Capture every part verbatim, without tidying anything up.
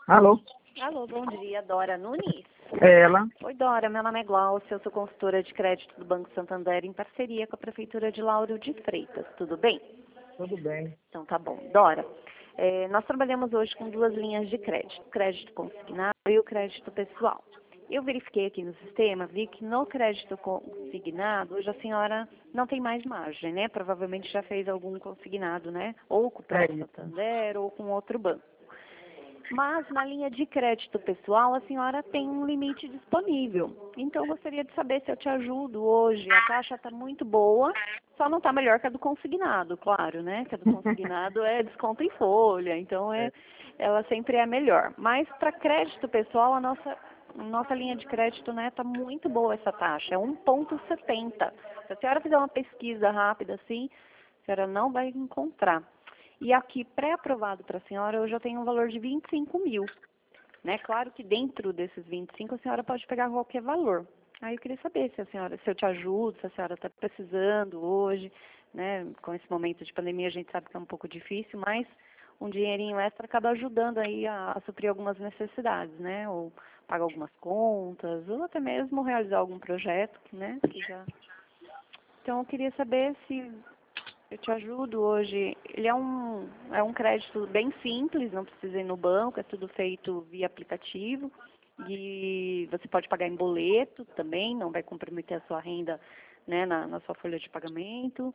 Alô? Alô, bom dia, Dora Nunes. É ela? Oi, Dora, meu nome é Glaucia, eu sou consultora de crédito do Banco Santander em parceria com a Prefeitura de Lauro de Freitas, tudo bem? Tudo bem. Então tá bom. Dora, é, nós trabalhamos hoje com duas linhas de crédito, o crédito consignado e o crédito pessoal. Eu verifiquei aqui no sistema, vi que no crédito consignado, hoje a senhora não tem mais margem, né? Provavelmente já fez algum consignado, né? Ou com o É próprio isso. Santander ou com outro banco. Mas na linha de crédito pessoal, a senhora tem um limite disponível. Então, eu gostaria de saber se eu te ajudo hoje. A taxa está muito boa, só não está melhor que a do consignado, claro, né? Que a do consignado é desconto em folha, então é, ela sempre é melhor. Mas para crédito pessoal, a nossa, nossa linha de crédito né, está muito boa essa taxa, é um vírgula setenta. Se a senhora fizer uma pesquisa rápida assim, a senhora não vai encontrar. E aqui, pré-aprovado para a senhora, eu já tenho um valor de vinte e cinco mil. Né? Claro que dentro desses vinte e cinco, a senhora pode pegar qualquer valor. Aí eu queria saber se a senhora, se eu te ajudo, se a senhora está precisando hoje, né? Com esse momento de pandemia, a gente sabe que é um pouco difícil, mas um dinheirinho extra acaba ajudando aí a, a suprir algumas necessidades, né? Ou pagar algumas contas, ou até mesmo realizar algum projeto, né? Que já... Então, eu queria saber se... Eu te ajudo hoje. Ele é um, é um crédito bem simples, não precisa ir no banco, é tudo feito via aplicativo. E você pode pagar em boleto também, não vai comprometer a sua renda né, na, na sua folha de pagamento.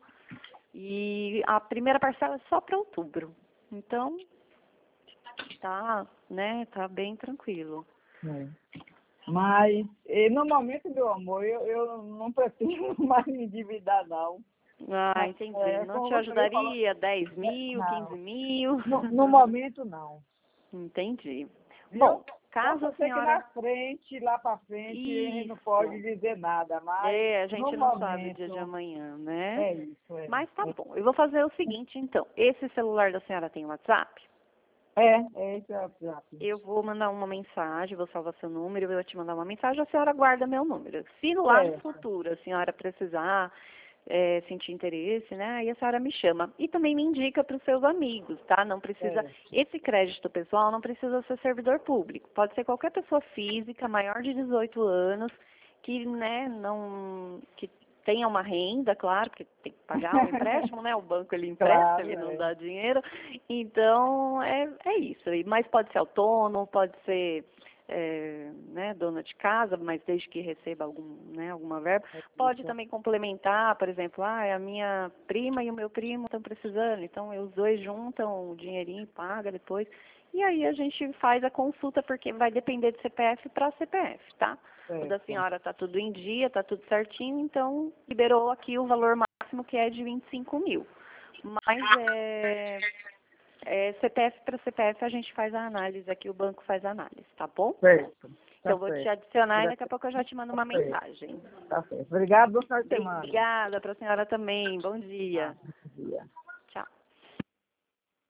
E a primeira parcela é só para outubro. Então, tá, né, tá bem tranquilo. É. Mas, eh, no momento, meu amor, eu, eu não pretendo mais me endividar, não. Ah, entendi. É, Não como te você falou, ajudaria dez mil, quinze não. mil? No, no momento, não. Entendi. Viu? Bom, caso a Posso ser que senhora... na frente, lá para frente, a gente não pode Isso. dizer nada, mas É, a no gente não sabe o dia de momento, amanhã, né? é isso. É, Mas tá bom. Eu vou fazer o seguinte, então. Esse celular da senhora tem WhatsApp? é, é esse é o WhatsApp. Eu vou mandar uma mensagem, vou salvar seu número, eu vou te mandar uma mensagem, a senhora guarda meu número. Se lá no Certo. futuro a senhora precisar, é, sentir interesse, né? Aí a senhora me chama. E também me indica para os seus amigos, tá? Não precisa... Certo. Esse crédito pessoal não precisa ser servidor público. Pode ser qualquer pessoa física, maior de dezoito anos, que, né, não... que tenha uma renda, claro, porque tem que pagar um empréstimo, né? O banco ele empresta, Claro, ele não é. dá dinheiro. Então, é, é isso. Mas pode ser autônomo, pode ser é, né, dona de casa, mas desde que receba algum, né, alguma verba. É Pode isso. também complementar, por exemplo, ah, a minha prima e o meu primo estão precisando, então os dois juntam o dinheirinho, paga depois. E aí a gente faz a consulta, porque vai depender de C P F para C P F, tá? O da Certo. senhora está tudo em dia, está tudo certinho, então liberou aqui o valor máximo que é de vinte e cinco mil. Mas é, é C P F para C P F a gente faz a análise aqui, o banco faz a análise, tá bom? Certo. Então Tá eu vou te certo. adicionar e daqui a pouco eu já te mando uma Tá certo. mensagem. Tá certo. Obrigado, boa final de semana. Obrigada para a senhora também. Bom dia. Ah, bom dia.